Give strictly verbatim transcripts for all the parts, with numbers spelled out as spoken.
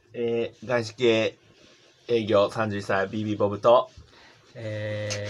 えー、外資系営業さんじゅっさい ビービー ボブと、 え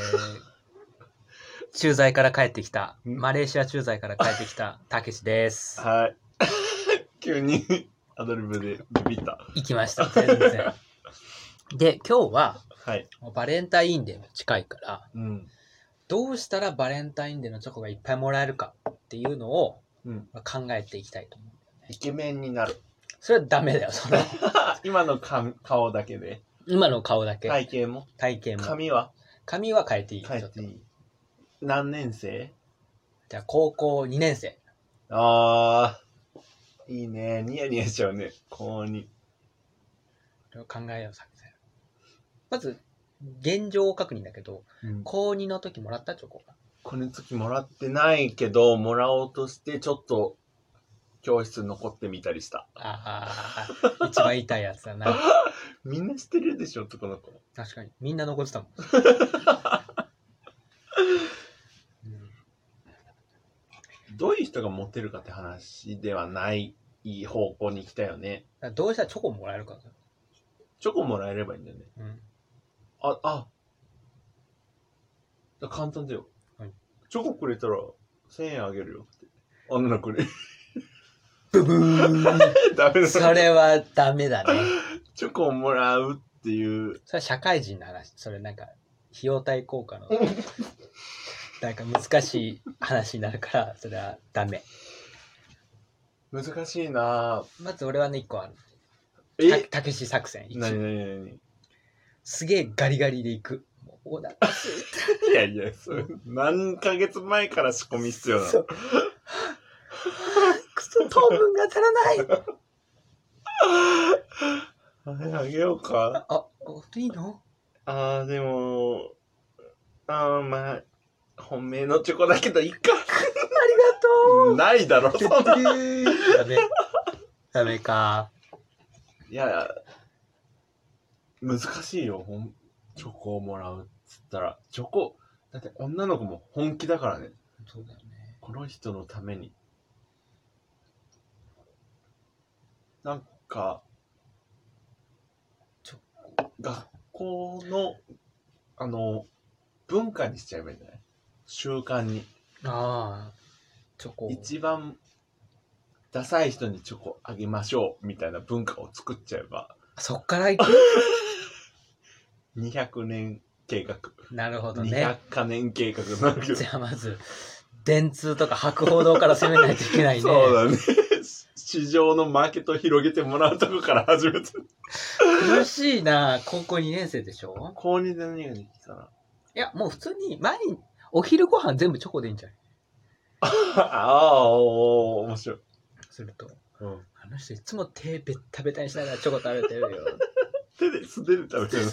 ー、駐在から帰ってきた、マレーシア駐在から帰ってきたたけしです。 はい。急にアドリブでビビった。 行きました、全然。で、今日は、 はい。 バレンタインデーも近いから、 うん。 どうしたらバレンタインデーのチョコがいっぱいもらえるかっていうのを、 うん、 考えていきたいと思う。 イケメンになる。 それはダメだよ、その。 今の顔だけで。 今の顔だけ。 体型も体型も。 髪は髪は変えていい。 変えていい。何年生？ じゃあ高校にねん生。 あー、いいね。ニヤニヤしちゃうね。高に。 これを考えよう、作戦。まず、現状確認だけど、うん、高にの時もらったチョコが。 この時もらってないけど、もらおうとしてちょっと教室残ってみたりした。 ああ、一番痛いやつだな。 みんな知ってるでしょ、男の子。 確かに。みんな残ってたもん。うん、 どういう人がモテるかって話ではない方向に来たよね。 どうしたらチョコもらえるか。 チョコもらえればいいんだよね。うん、あ、あ。簡単だよ。はい、チョコくれたらせんえんあげるよって。女の子に。 ブブーン。ダメだ。それはダメだね。 チョコをもらうっていう。 それは社会人の話。それなんか、費用対効果の、なんか難しい話になるから、それはダメ。 難しいなぁ。 まず俺はね、一個ある。 えたけし作戦。 なになになにすげえガリガリでいく。もうだいやいや、それ何ヶ月前から仕込み必要なの。 くそ、糖分が足らない。 あれあげようか。 あ、あ、いいの？ あー、でも、あー、まあ、本命のチョコだけどいいか。ありがとう。 ないだろ、そんな。ダメ。ダメか。 いや、難しいよ、ほん。チョコをもらうっつったら。チョコ、だって女の子も本気だからね。 そうだよね。 この人のために。なんか、ちょ学校の、あの、文化にしちゃえばいいんじゃない？習慣に。ああ、チョコ。一番ダサい人にチョコあげましょうみたいな文化を作っちゃえば。 そっから行くにひゃくねん計画。 なるほどね。 にひゃくかねん計画になるけど。 じゃあまず、電通とか博報堂から攻めないといけないね。 そうだね。市場のマーケットを広げてもらうとこから始めて。 苦しいな。高校にねん生でしょ？ 高にで何ができたな。 いや、もう普通に、前に、お昼ご飯全部チョコでいいんじゃない？ ああ、おー、面白い。 すると、 うん、 あの人いつも手べったべたにしながらチョコ食べてるよ。 手で素手で食べてる。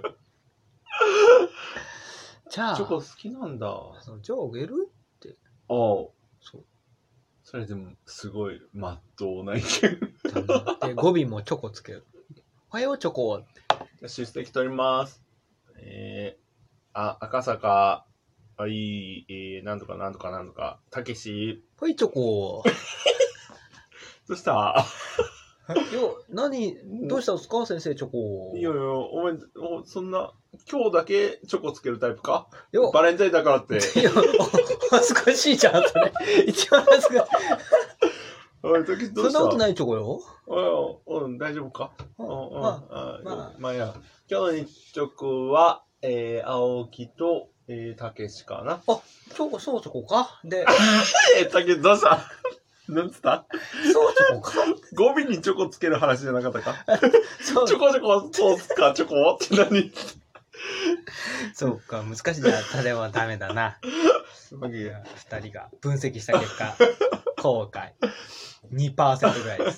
じゃあ、 チョコ好きなんだ。 じゃああげるって。 ああ。そう。それでも、すごい、まっとうな意見。 で、語尾もチョコつける。おはよう、チョコ。 出席取ります。えー、あ、赤坂、あ、いい、えー、なんとかなんとかなんとか、たけし。 はい、チョコ。 どうしたよ、何、どうしたんですか先生、チョコ。 いやいや、お前、そんな、今日だけチョコつけるタイプかバレンタインだからって。いや、 恥ずかしいじゃん、それ。一番恥ずかしい。 おい、時どうした？ そんなことないチョコよ。 うん、大丈夫か？うん、うん、 まあ、 まあ、まあ、や。今日の日直は、えー、青木と、えー、たけしかな。 あ、チョコ、そうチョコかで、 え、たけし、どうしたなんつったそうチョコか語尾にチョコつける話じゃなかったかそうチョコチョコ、そうっすか、チョコって何そうか、難しいな。それはダメだな。二人が分析した結果、後悔。にパーセント ぐらいです。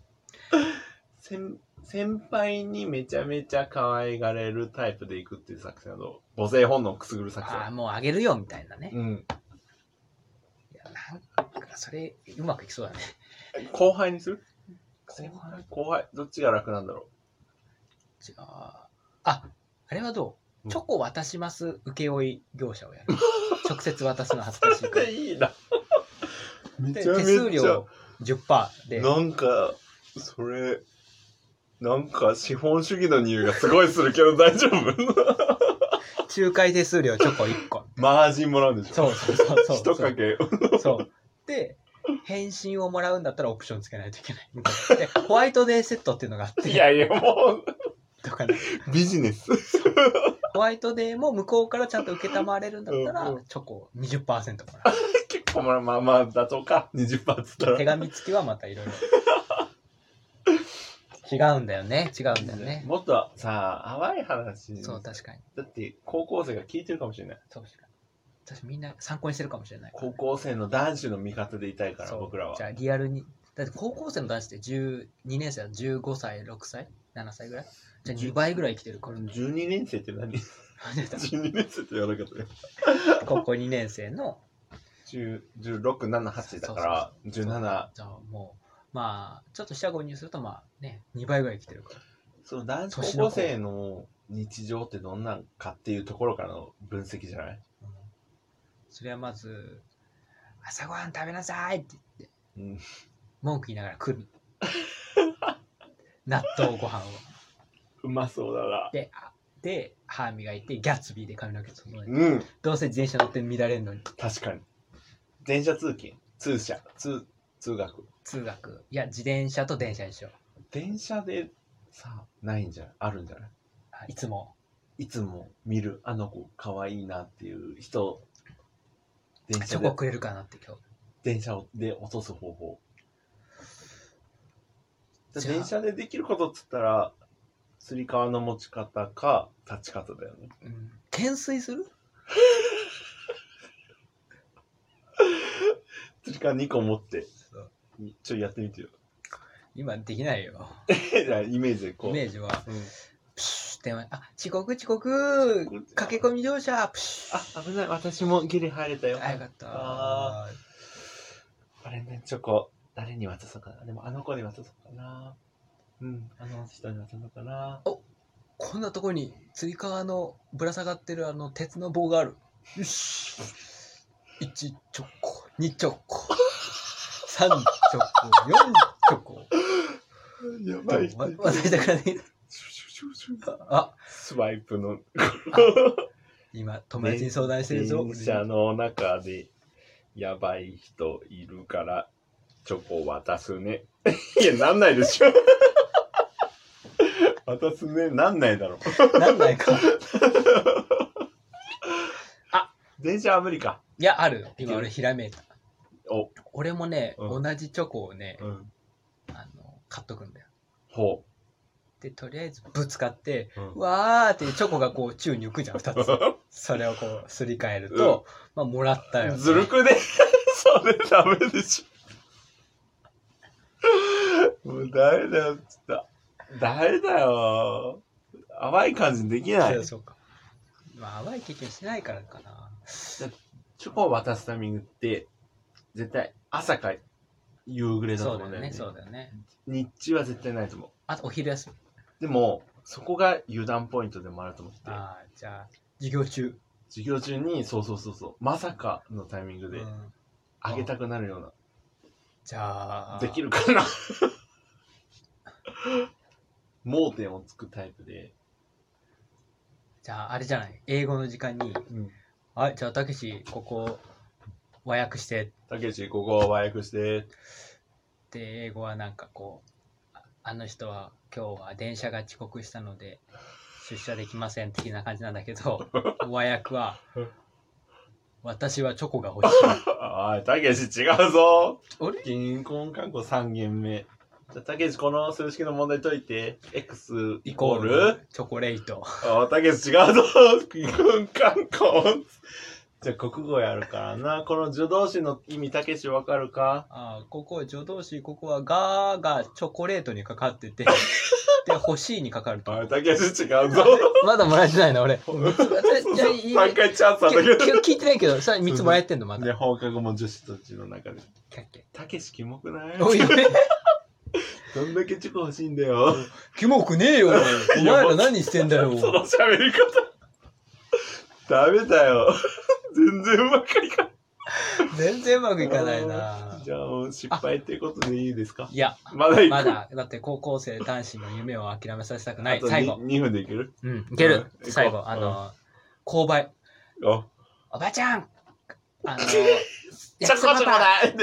先, 先輩にめちゃめちゃ可愛がれるタイプでいくっていう作戦の母性本能をくすぐる作戦。 ああ、もうあげるよみたいなね。 うん。 いや、なんかそれうまくいきそうだね。 後輩にする？ 後輩後輩どっちが楽なんだろう。 じゃあ、あ、あれはどう？チョコ渡します請負業者をやる。直接渡すの恥ずかしいから。 いいな。 めちゃめちゃ手数料 じゅっパーセント で。 なんかそれなんか資本主義の匂いがすごいするけど大丈夫？ 仲介手数料チョコいっこ。 マージンもらうんでしょ？ そうそうそうそう。 一かけ。 そう。で、返信をもらうんだったらオプションつけないといけない。で、ホワイトデーセットっていうのがあって。 いやいや、もう。 とかね。 ビジネス。 ホワイトデーも向こうからちゃんと受けたまれるんだったら、チョコ にじゅっパーセント もらう。 結構まあまあまあだとか、にじゅっパーセント つったら。 手紙付きはまたいろいろ。違うんだよね。違うんだよね。 もっとさ、淡い話。 そう、確かに。 だって高校生が聞いてるかもしれない。 そう確かに。私みんな参考にしてるかもしれない、 ね。高校生の男子の味方でいたいから、僕らは。 じゃあリアルに。だって高校生の男子ってじゅうにねん生はじゅうごさい、ろくさい、ななさいぐらい。じゃあにばいぐらい生きてるから。 じゅうにねん生って何？じゅうにねん生って言わなかったよ。 高校にねん生のじゅうろく、なな、はちだからじゅうなな。 じゃあもうまあちょっと下ごにするとまあねにばいぐらい生きてるから。 その男子高校生の日常ってどんなんかっていうところからの分析じゃない？ うん、それはまず朝ごはん食べなさいって言って、うん、文句言いながら来る。納豆ご飯を。 うまそうだな。 で、で歯磨いてギャッツビーで髪の毛整えて、うん、どうせ自転車乗って乱れるのに。 確かに。電車通勤、通車、通通学。 通学。いや自転車と電車一緒。 電車でさないんじゃない？あるんじゃない？ いつもいつも見るあの子可愛いなっていう人。 電車でチョコくれるかなって今日。 電車で落とす方法。電車でできることっつったらつり革の持ち方か立ち方だよね。 うん、懸垂する？ つり革にこ持ってちょっとやってみてよ。 今できないよ。 じゃあイメージでこう。 イメージは、うん、プシュ電話、あ、遅刻遅刻駆け込み乗車プシュ。あ、危ない。私もギリ入れたよ。 あ、よかった。 あバレンタインチョコ誰に渡そうかな。でもあの子に渡そうかな。うん、あの人に渡そうかな。 お、こんなとこにつり革のぶら下がってるあの鉄の棒がある。よし。いちチョコ、にチョコ、さんチョコ、よんチョコ。 やばい。 忘れたからね。あ、 スワイプの。 今友達に相談してるぞ。 電車の中でやばい人いるからチョコ渡すね。いやなんないでしょ。渡すねなんないだろ。 なんないか。 あ、電車は無理か。 いやある。今俺ひらめいた。 お、 俺もね、 うん、 同じチョコをね、 うん、 あの買っとくんだよ。 ほう。でとりあえずぶつかって、うん、わーってチョコがこう宙に浮くじゃんふたつ。それをこうすり替えると、うん、まあもらったよ、ね。 ずるくね。それダメでしょ。もうダメだよっつった。ダメだよ。淡い感じできない。 そうそうか。まあ淡い経験しないからかな。 チョコを渡すタイミングって絶対朝か夕暮れだと思うんだよね。 そうだよね。 日中は絶対ないと思う。 あとお昼休み。 でもそこが油断ポイントでもあると思って。 ああ、じゃあ授業中。 授業中にそうそうそうそうまさかのタイミングであげたくなるような。 じゃあできるかな。盲点をつくタイプで。 じゃああれじゃない。英語の時間に。うんはい、じゃあ、たけし、ここ、和訳して。 たけし、ここ和訳して。 で、英語はなんかこう、あの人は今日は電車が遅刻したので、出社できません的な感じなんだけど、和訳は、私はチョコが欲しい。 おい、たけし違うぞ。 あれ銀行看護さん限目。じゃあ、たけし、この数式の問題解いて。X イコールチョコレート。 ああ、たけし違うぞ。銀行看護。じゃあ、国語やるからな。この助動詞の意味、たけしわかるか？ ああ、ここ助動詞、ここはガーがチョコレートにかかってて、で、欲しいにかかると。 ああ、たけし違うぞ。 まだもらえてないの俺。さんかいチャンスあったけど。 聞いてないけど、さ、みっつもらえてんのまだ。 で、放課後も女子たちの中で。たけしキモくない？ おいおい。 どんだけチョコ欲しいんだよ。 キモくねえよ。お前ら何してんだよ。 その喋り方。ダメだよ。全然うまくいかない。 全然うまくいかないな。 じゃあ、失敗っていうことでいいですか？ いや、 まだいくまだ、だって高校生男子の夢を諦めさせたくない。最後。 にふんでいける？ うん、いける。 うん最後、 行こうあの、購買。 おおばちゃんあの、 チョコちょうだい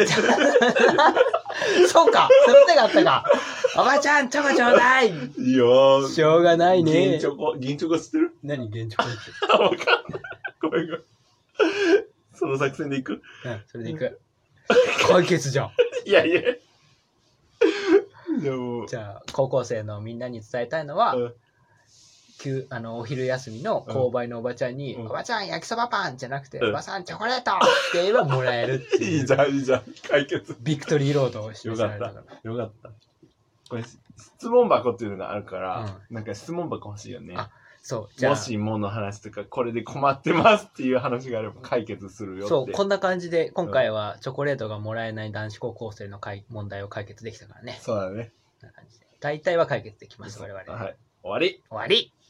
そうか、その手があったか。おばちゃん、チョコちょうだい。 いいよ。 しょうがないね。 銀チョコ、銀チョコ知ってる？ 何、銀チョコって。 あ、わかんない。ごめんごめん。その作戦でいく？ うん、それでいく。解決じゃん。 いやいや。でも。 じゃあ、高校生のみんなに伝えたいのは、 うん急あのお昼休みの購買のおばちゃんに、 うんおばちゃん焼きそばパンじゃなくて、 うんおばさんチョコレートって言えばもらえるっていう。 いいじゃん、いいじゃん。解決。 ビクトリーロードを示よかったされたから。。 よかった。これ、質問箱っていうのがあるから、なんか質問箱欲しいよね。 あそう、じゃあ、 もしもの話とか、これで困ってますっていう話があれば解決するよって。 そう、こんな感じで、今回はチョコレートがもらえない男子高校生のかい問題を解決できたからね。 そうだね。 こんな感じで大体は解決できます、我々。 はい。終わり。 終わり。